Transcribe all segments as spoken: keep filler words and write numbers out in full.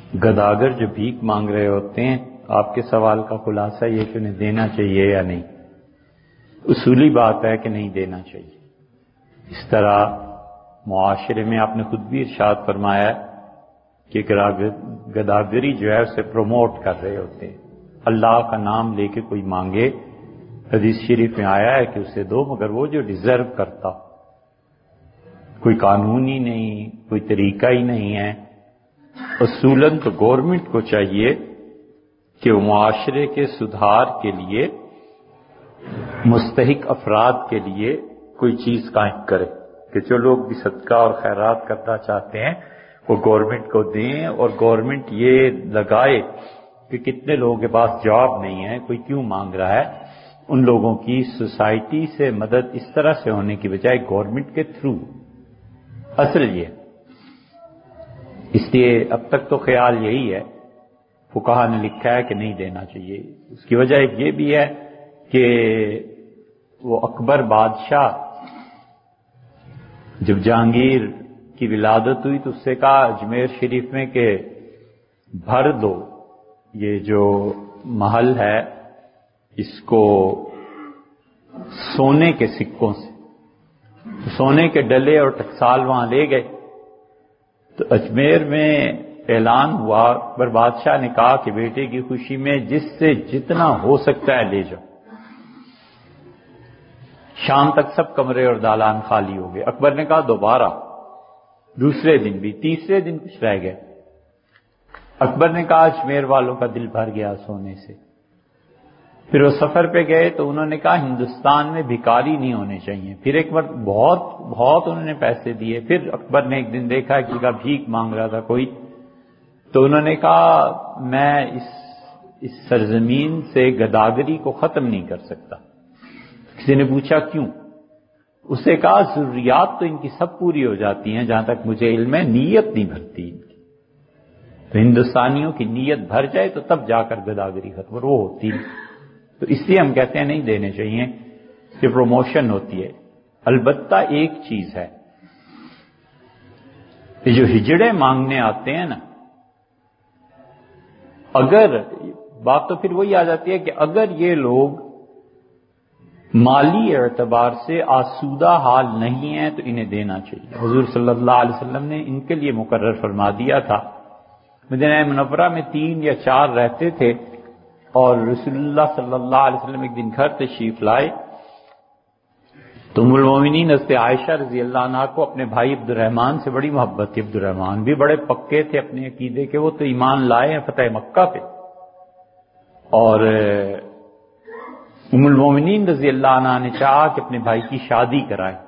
گداگر جو بھیک مانگ رہے ہوتے ہیں، آپ کے سوال کا خلاصہ یہ کہ انہیں دینا چاہیے یا نہیں؟ اصولی بات ہے کہ نہیں دینا چاہیے۔ اس طرح معاشرے میں آپ نے خود بھی ارشاد فرمایا ہے کہ گداگری جو ہے اسے پروموٹ کر رہے ہوتے ہیں۔ اللہ کا نام لے کے کوئی مانگے، حدیث شریف میں آیا ہے کہ اسے دو مگر وہ جو ڈیزرو کرتا۔ کوئی قانون ہی نہیں، کوئی طریقہ ہی نہیں ہے۔ اصولاً تو گورنمنٹ کو چاہیے کہ وہ معاشرے کے سدھار کے لیے مستحق افراد کے لیے کوئی چیز قائم کرے کہ جو لوگ بھی صدقہ اور خیرات کرنا چاہتے ہیں وہ گورنمنٹ کو دیں، اور گورنمنٹ یہ لگائے کہ کتنے لوگوں کے پاس جاب نہیں ہے، کوئی کیوں مانگ رہا ہے۔ ان لوگوں کی سوسائٹی سے مدد اس طرح سے ہونے کی بجائے گورنمنٹ کے تھرو، اصل یہ اس لیے اب تک تو خیال یہی ہے، فقہا نے لکھا ہے کہ نہیں دینا چاہیے۔ اس کی وجہ ایک یہ بھی ہے کہ وہ اکبر بادشاہ جب جہانگیر کی ولادت ہوئی تو اس سے کہا اجمیر شریف میں کہ بھر دو یہ جو محل ہے اس کو سونے کے سکوں سے۔ سونے کے ڈلے اور ٹکسال وہاں لے گئے تو اجمیر میں اعلان ہوا، اکبر بادشاہ نے کہا کہ بیٹے کی خوشی میں جس سے جتنا ہو سکتا ہے لے جاؤ۔ شام تک سب کمرے اور دالان خالی ہو گئے۔ اکبر نے کہا دوبارہ، دوسرے دن بھی، تیسرے دن کچھ رہ گئے۔ اکبر نے کہا اجمیر والوں کا دل بھر گیا سونے سے۔ پھر وہ سفر پہ گئے تو انہوں نے کہا ہندوستان میں بھکاری نہیں ہونے چاہیے۔ پھر ایک بار بہت بہت انہوں نے پیسے دیے۔ پھر اکبر نے ایک دن دیکھا کہ کا بھیک مانگ رہا تھا کوئی، تو انہوں نے کہا میں اس اس سرزمین سے گداگری کو ختم نہیں کر سکتا۔ کسی نے پوچھا کیوں؟ اسے کہا ضروریات تو ان کی سب پوری ہو جاتی ہیں، جہاں تک مجھے علم ہے نیت نہیں بھرتی ان کی۔ تو ہندوستانیوں کی نیت بھر جائے تو تب جا کر گداگری ختم، اور وہ ہوتی ہے۔ تو اس لیے ہم کہتے ہیں نہیں دینے چاہیے کہ پروموشن ہوتی ہے۔ البتہ ایک چیز ہے، یہ جو ہجڑے مانگنے آتے ہیں نا، اگر بات تو پھر وہی آ جاتی ہے کہ اگر یہ لوگ مالی اعتبار سے آسودہ حال نہیں ہیں تو انہیں دینا چاہیے۔ حضور صلی اللہ علیہ وسلم نے ان کے لیے مقرر فرما دیا تھا۔ مدینہ منورہ میں تین یا چار رہتے تھے، اور رسول اللہ صلی اللہ علیہ وسلم ایک دن گھر تشریف لائے تو ام المومنین حضرت عائشہ رضی اللہ عنہا کو اپنے بھائی عبد الرحمن سے بڑی محبت تھی۔ عبد الرحمن بھی بڑے پکے تھے اپنے عقیدے کے، وہ تو ایمان لائے ہیں فتح مکہ پہ، اور ام المومنین رضی اللہ عنہا نے چاہا کہ اپنے بھائی کی شادی کرائے۔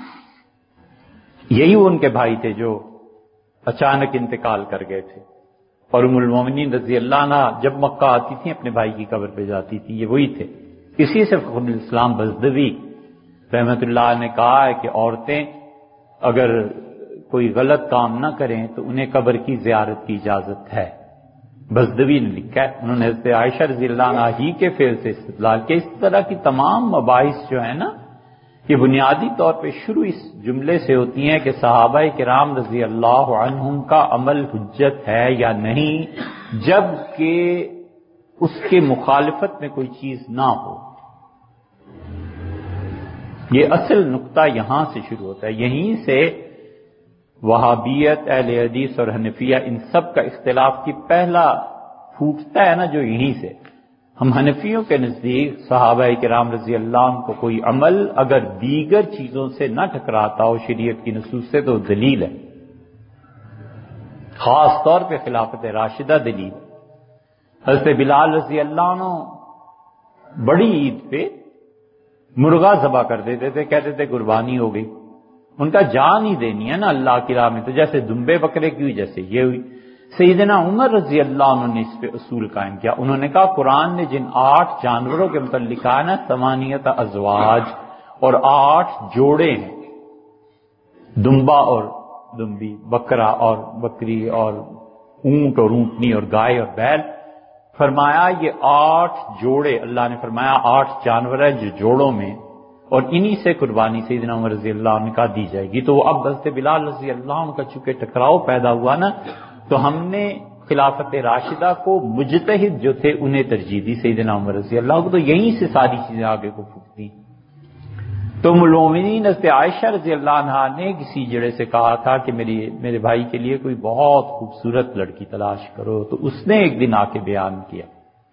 یہی وہ ان کے بھائی تھے جو اچانک انتقال کر گئے تھے، اور ام المومنین رضی اللہ عنہ جب مکہ آتی تھیں اپنے بھائی کی قبر پہ جاتی تھی، یہ وہی تھے۔ اسی سے فخر الاسلام بزدوی رحمت اللہ نے کہا ہے کہ عورتیں اگر کوئی غلط کام نہ کریں تو انہیں قبر کی زیارت کی اجازت ہے۔ بزدوی نے لکھا ہے، انہوں نے حضرت عائشہ رضی اللہ عنہ ہی کے فعل سے استدلال کیا۔ اس طرح کی تمام مباحث جو ہے نا، یہ بنیادی طور پہ شروع اس جملے سے ہوتی ہیں کہ صحابہ کرام رضی اللہ عنہم کا عمل حجت ہے یا نہیں، جب کہ اس کے مخالفت میں کوئی چیز نہ ہو۔ یہ اصل نقطہ یہاں سے شروع ہوتا ہے، یہیں سے وہابیت، اہل حدیث اور حنفیہ ان سب کا اختلاف کی پہلا پھوٹتا ہے نا، جو یہیں سے۔ ہم حنفیوں کے نزدیک صحابہ کرام رضی اللہ عنہ کو کوئی عمل اگر دیگر چیزوں سے نہ ٹکراتا ہو شریعت کی نصوص سے تو دلیل ہے، خاص طور پہ خلافت راشدہ دلیل۔ حضرت بلال رضی اللہ عنہ بڑی عید پہ مرغا ذبح کر دیتے تھے، کہتے تھے قربانی ہو گئی۔ ان کا جان ہی دینی ہے نا اللہ کی راہ میں، تو جیسے دمبے بکرے کی ہوئی جیسے یہ ہوئی۔ سیدنا عمر رضی اللہ عنہ نے اس پہ اصول قائم کیا، انہوں نے کہا قرآن نے جن آٹھ جانوروں کے متعلق کہا نا ثمانیت ازواج، اور آٹھ جوڑے ہیں، دمبا اور دمبی، بکرا اور بکری، اور اونٹ اور اونٹنی، اور گائے اور بیل، فرمایا یہ آٹھ جوڑے، اللہ نے فرمایا آٹھ جانور ہیں جو جوڑوں میں، اور انہی سے قربانی سیدنا عمر رضی اللہ عنہ کا دی جائے گی۔ تو اب حضرت بلال رضی اللہ عنہ کا چونکہ ٹکراؤ پیدا ہوا نا، تو ہم نے خلافت راشدہ کو مجتہد جو تھے انہیں ترجیح دی، سیدنا عمر رضی اللہ کو تو یہیں سے ساری چیزیں آگے کو پھوٹتی۔ تو ام المومنین حضرت عائشہ رضی اللہ عنہا نے کسی جڑے سے کہا تھا کہ میری میرے بھائی کے لیے کوئی بہت خوبصورت لڑکی تلاش کرو، تو اس نے ایک دن آ کے بیان کیا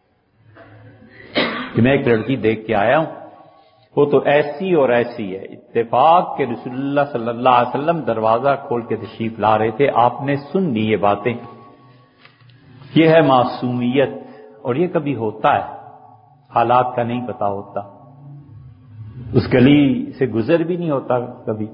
کہ میں ایک لڑکی دیکھ کے آیا ہوں، وہ تو ایسی اور ایسی ہے۔ اتفاق کہ رسول اللہ صلی اللہ علیہ وسلم دروازہ کھول کے تشریف لا رہے تھے، آپ نے سن لی یہ باتیں۔ یہ ہے معصومیت، اور یہ کبھی ہوتا ہے، حالات کا نہیں پتا ہوتا، اس گلی سے گزر بھی نہیں ہوتا کبھی۔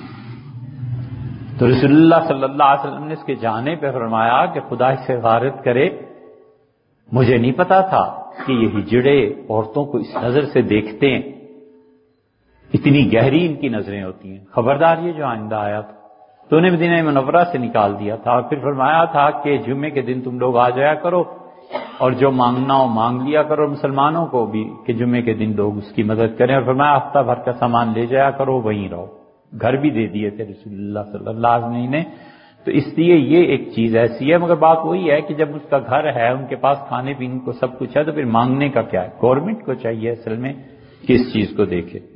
تو رسول اللہ صلی اللہ علیہ وسلم نے اس کے جانے پہ فرمایا کہ خدا سے غارت کرے، مجھے نہیں پتا تھا کہ یہ ہجڑے عورتوں کو اس نظر سے دیکھتے ہیں، اتنی گہری ان کی نظریں ہوتی ہیں، خبردار یہ جو آئندہ آیا تھا۔ تو انہیں مدینہ منورہ سے نکال دیا تھا، اور پھر فرمایا تھا کہ جمعے کے دن تم لوگ آ جایا کرو، اور جو مانگنا ہو مانگ لیا کرو، مسلمانوں کو بھی کہ جمعے کے دن لوگ اس کی مدد کریں، اور فرمایا ہفتہ بھر کا سامان لے جایا کرو، وہیں رہو۔ گھر بھی دے دیے تھے رسول اللہ صلی اللہ علیہ وسلم نے۔ تو اس لیے یہ ایک چیز ایسی ہے، مگر بات وہی ہے کہ جب اس کا گھر ہے، ان کے پاس کھانے پینے کو سب کچھ ہے، تو پھر مانگنے کا کیا ہے؟ گورنمنٹ کو چاہیے اصل میں کہ اس چیز کو دیکھے۔